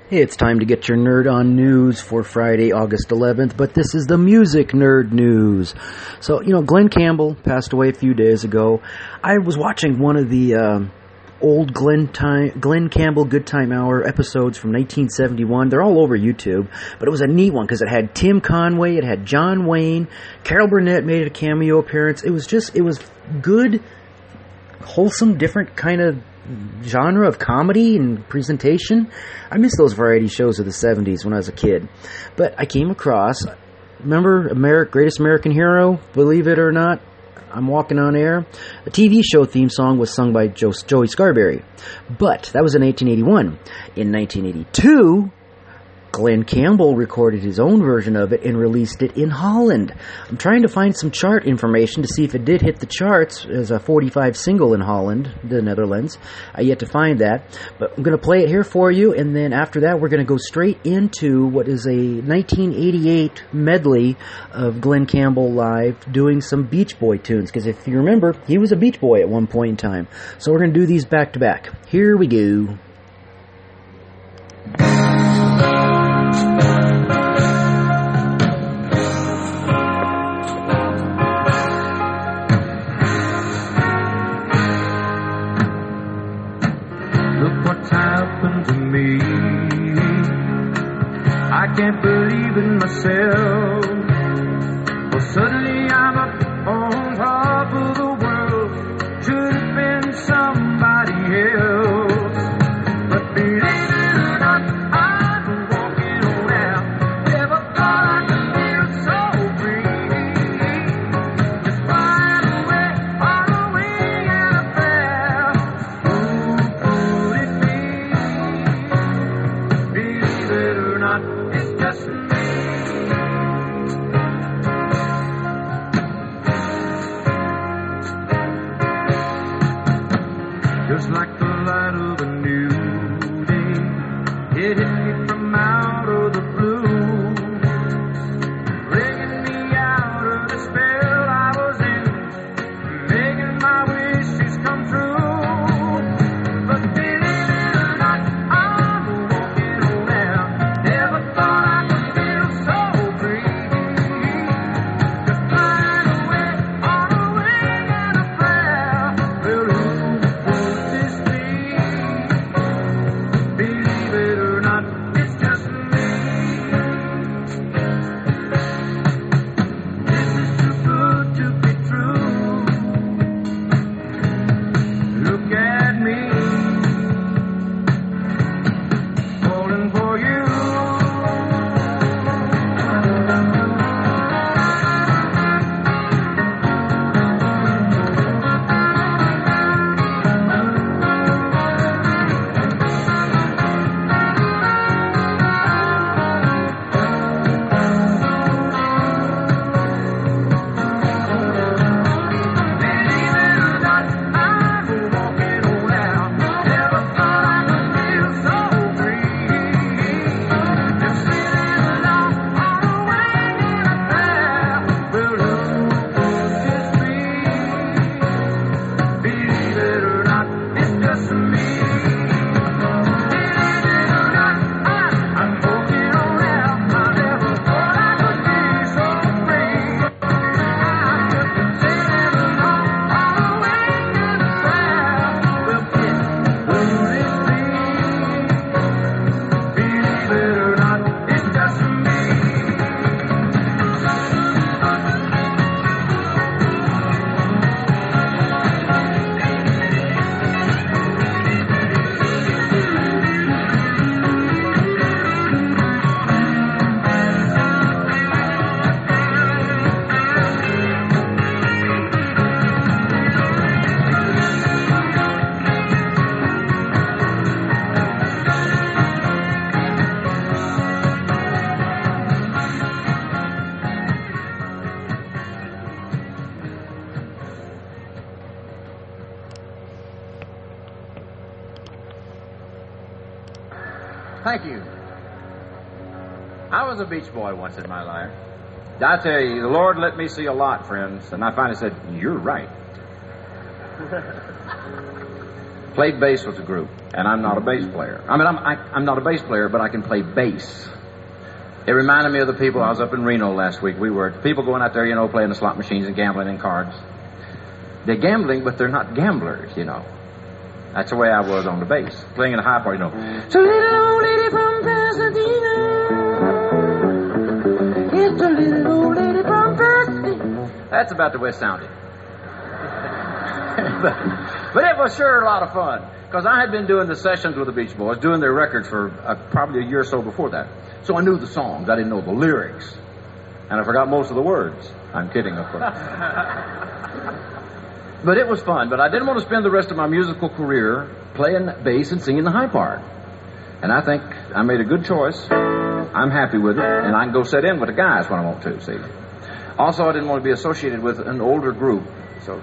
Hey, it's time to get your Nerd On news for Friday, August 11th, but this is the music nerd news. So, Glenn Campbell passed away a few days ago. I was watching one of the old Glenn Campbell Good Time Hour episodes from 1971. They're all over YouTube, but it was a neat one because it had Tim Conway, it had John Wayne, Carol Burnett made a cameo appearance. It was good, wholesome, different kind of genre of comedy and presentation. I miss those variety shows of the 70s when I was a kid. But I came across, remember Greatest American Hero? Believe it or not, I'm Walking on Air. The TV show theme song was sung by Joey Scarberry. But that was in 1981. In 1982, Glenn Campbell recorded his own version of it and released it in Holland. I'm trying to find some chart information to see if it did hit the charts as a 45 single in Holland, the Netherlands. I yet to find that, but I'm going to play it here for you, and then after that we're going to go straight into what is a 1988 medley of Glenn Campbell live doing some Beach Boy tunes, because if you remember, he was a Beach Boy at one point in time. So we're going to do these back to back. Here we go. Happened to me. I can't believe in myself. Well, suddenly I'm up on top of the world. Should have been somebody else. But believe it or not, I'm walking on out. Never thought I could feel so free. Just flying away on a wing and a prayer. Who could it be? Believe it or not, it's just me. Just like the light of a new day, it hit me from out of the blue, bringing me out of the spell I was in, making my wishes come true. But believe it or not, I'm walking on out. Never thought I could feel so free. Just flying away on a wing and a prayer. Well, who would this be? Believe it or not, it's just me. This is too good to be true. Look at me, falling for you. Believe it or not, I'm walking on out. Never thought I could feel so free. Just sitting alone on a wing and a prayer. Well, who would this be? Believe it or not, it's just me. Believe it or not, I'm walking on out. I never thought I could be so free. I'm just sitting alone on a wing and a prayer. Well, who would it be? Believe it or not, it's just me. Thank you. I was a beach boy once in my life. I tell you, the Lord let me see a lot, friends, and I finally said, "You're right." played bass with the group, and I'm not a bass player. I mean, I'm not a bass player, but I can play bass. It reminded me of the people. I was up in Reno last week. We were people going out there, you know, playing the slot machines and gambling in cards. They're gambling, but they're not gamblers, you know. That's the way I was on the bass, playing in a high part, you know. So little old lady from Pasadena, it's a little old lady from Pasadena. That's about the way it sounded. But it was sure a lot of fun, because I had been doing the sessions with the Beach Boys, doing their records for probably a year or so before that. So I knew the songs. I didn't know the lyrics. And I forgot most of the words. I'm kidding, of course. But it was fun. But I didn't want to spend the rest of my musical career playing bass and singing the high part. And I think I made a good choice. I'm happy with it. And I can go sit in with the guys when I want to, see. Also, I didn't want to be associated with an older group. So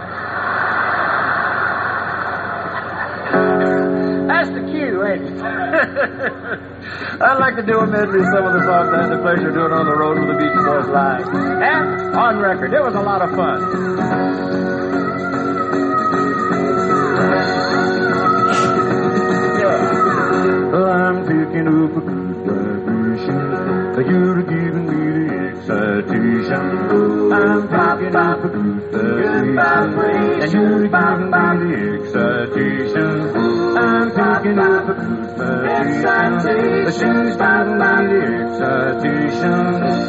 that's the cue, ain't it? I'd like to do a medley of some of the songs I had the pleasure of doing on the road with the Beach Boys live. And on record. It was a lot of fun. I'm picking up a good vibration. You're giving me the excitation. I'm picking up a good vibration. And you're giving me the excitation. I'm picking up a good vibration. She's giving me the excitation.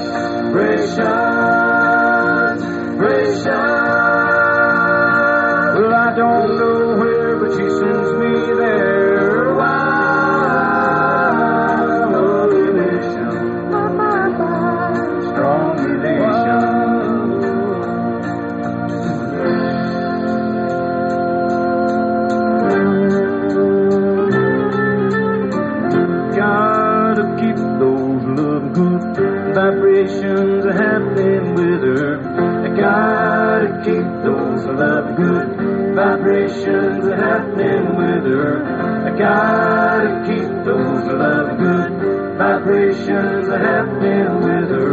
Vibration. Well, I don't know where, but she sends me there. Vibrations are happening with her. I gotta keep those love good vibrations are happening with her. I gotta keep those love good vibrations are happening with her.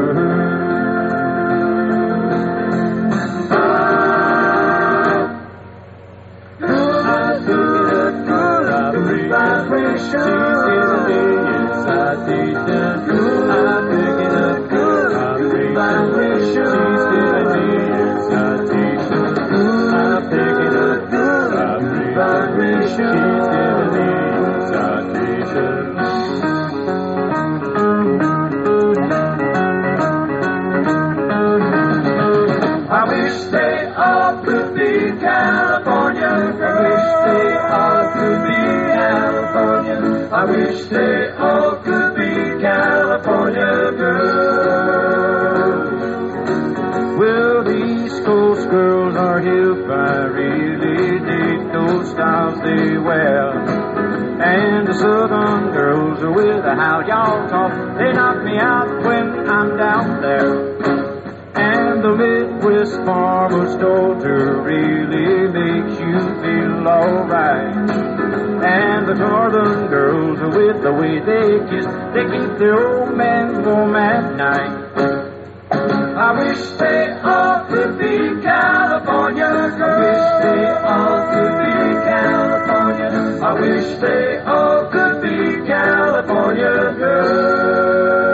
I wish they all could be California girls. Well, the East Coast girls are if I really dig those styles they wear. And the Southern girls are with how y'all talk. They knock me out when I'm down there. And the Midwest farmer's daughter really makes you feel alright. And the Northern girls are with the way they kiss. They keep their old man warm at night. I wish they all could be California girls. I wish they all could be California. I wish they all could be California girls.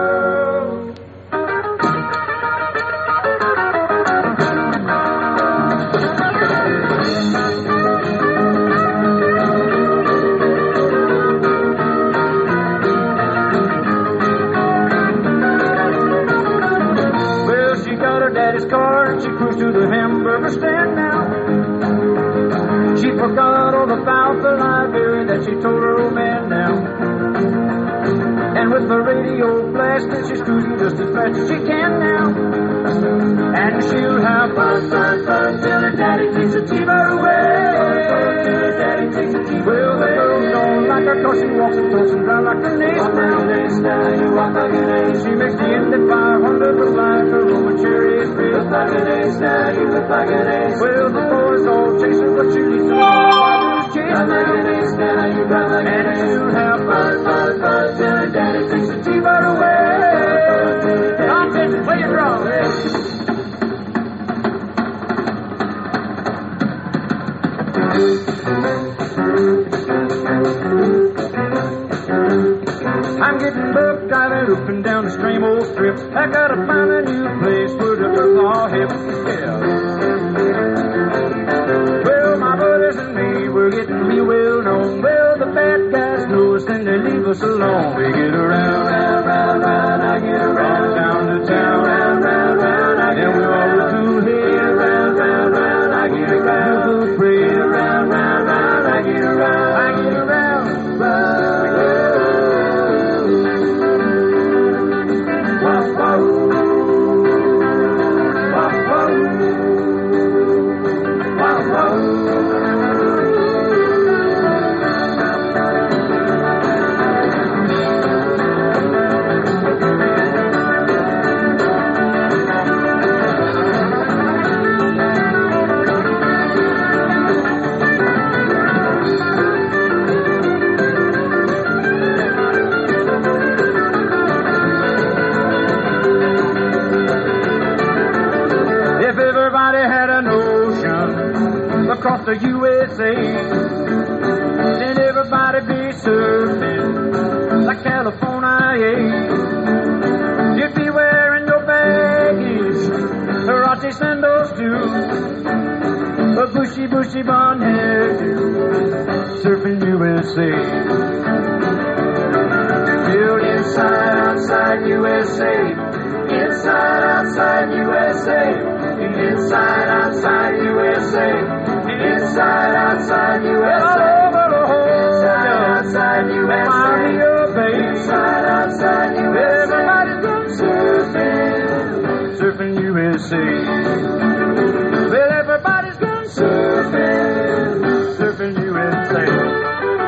She cruised to the hamburger stand now. She forgot all about the library that she told her old man now. And with the radio blasting, she's cruising just as fast as she can now. And she'll have fun, fun, fun till her daddy takes a T-bird away. Till her daddy takes a T-bird away. Well, the girls don't like her 'cause she walks and talks and drives like an ace now. You walk like an ace. She makes the Indy 500 look like a Roman chariot race. Look like an ace now, you look like an ace. Well, the boys all chase her, but she leads them all. Drive like an ace now, you drive like an ace. And she'll have fun, fun, fun till her daddy takes a T-bird away. I'm just play it wrong. Thank you. surfing down the same old strip. I gotta find a new place where the earth all hip. Yeah. Well, my brothers and me, we're getting real well known. Well, the bad guys know us and they leave us alone. We get around, round, round, round, I get around, down to town, round, round, round, I get around, to here, round, round, round, I get around, pray, round, round, round, I get around, round, round. Across the USA, then everybody be surfing like California. You'd be wearing your baggies, Roche sandals too, a bushy, bushy blonde hairdo, surfing USA. Built inside, outside USA, inside, outside USA. Inside, outside USA. Inside, outside USA. Inside, outside USA. Inside, outside USA. Everybody's going surfing. Surfing USA. Well, everybody's going surfing. Surfing USA.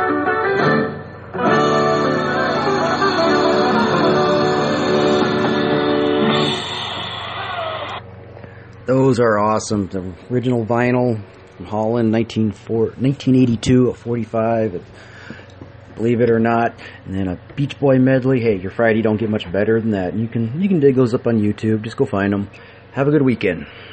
Those are awesome. The original vinyl from Holland, 1982 at 45. Believe it or not. And then a Beach Boy medley. Hey, your Friday don't get much better than that. You can dig those up on YouTube. Just go find them. Have a good weekend.